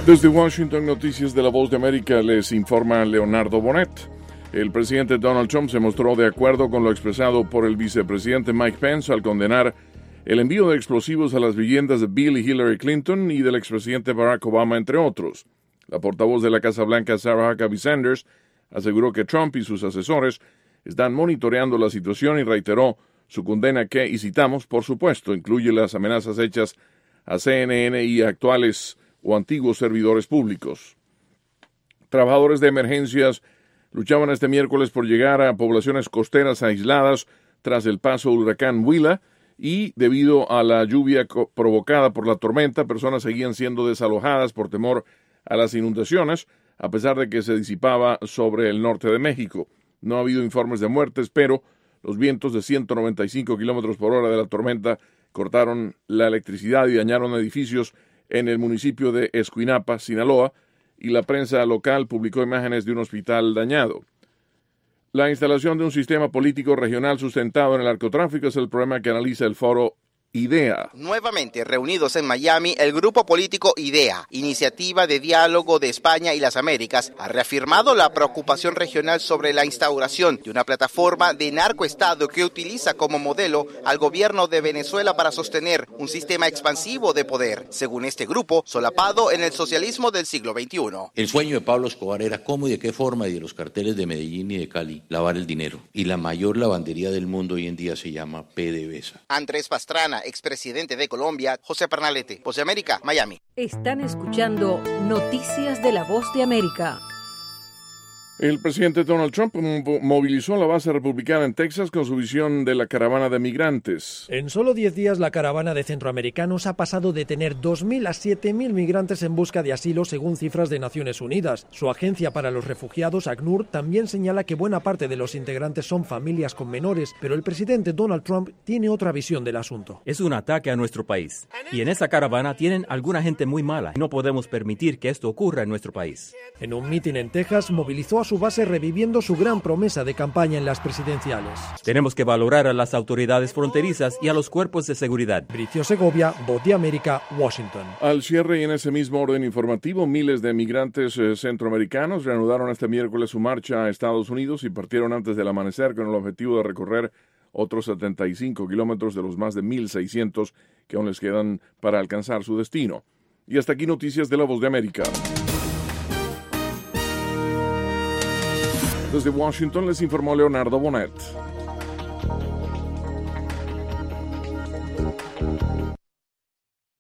Desde Washington, Noticias de la Voz de América, les informa Leonardo Bonet. El presidente Donald Trump se mostró de acuerdo con lo expresado por el vicepresidente Mike Pence al condenar el envío de explosivos a las viviendas de Bill y Hillary Clinton y del expresidente Barack Obama, entre otros. La portavoz de la Casa Blanca, Sarah Huckabee Sanders, aseguró que Trump y sus asesores están monitoreando la situación y reiteró su condena que, y citamos, por supuesto, incluye las amenazas hechas a CNN y a actuales o antiguos servidores públicos. Trabajadores de emergencias luchaban este miércoles por llegar a poblaciones costeras aisladas tras el paso del huracán Willa y, debido a la lluvia provocada por la tormenta, personas seguían siendo desalojadas por temor a las inundaciones, a pesar de que se disipaba sobre el norte de México. No ha habido informes de muertes, pero los vientos de 195 kilómetros por hora de la tormenta cortaron la electricidad y dañaron edificios en el municipio de Escuinapa, Sinaloa, y la prensa local publicó imágenes de un hospital dañado. La instalación de un sistema político regional sustentado en el narcotráfico es el problema que analiza el foro IDEA. Nuevamente reunidos en Miami, el grupo político IDEA, Iniciativa de Diálogo de España y las Américas, ha reafirmado la preocupación regional sobre la instauración de una plataforma de narcoestado que utiliza como modelo al gobierno de Venezuela para sostener un sistema expansivo de poder, según este grupo, solapado en el socialismo del siglo XXI. El sueño de Pablo Escobar era cómo y de qué forma, y de los carteles de Medellín y de Cali, lavar el dinero. Y la mayor lavandería del mundo hoy en día se llama PDVSA. Andrés Pastrana, expresidente de Colombia, José Pernalete, Voz de América, Miami. Están escuchando Noticias de la Voz de América. El presidente Donald Trump movilizó la base republicana en Texas con su visión de la caravana de migrantes. En solo 10 días, la caravana de centroamericanos ha pasado de tener 2.000 a 7.000 migrantes en busca de asilo, según cifras de Naciones Unidas. Su agencia para los refugiados, ACNUR, también señala que buena parte de los integrantes son familias con menores, pero el presidente Donald Trump tiene otra visión del asunto. Es un ataque a nuestro país, y en esa caravana tienen alguna gente muy mala. No podemos permitir que esto ocurra en nuestro país. En un mitin en Texas, movilizó a su base reviviendo su gran promesa de campaña en las presidenciales. Tenemos que valorar a las autoridades fronterizas y a los cuerpos de seguridad. Bricio Segovia, Voz de América, Washington. Al cierre y en ese mismo orden informativo, miles de migrantes centroamericanos reanudaron este miércoles su marcha a Estados Unidos y partieron antes del amanecer con el objetivo de recorrer otros 75 kilómetros de los más de 1.600 que aún les quedan para alcanzar su destino. Y hasta aquí Noticias de la Voz de América. Desde Washington les informó Leonardo Bonet.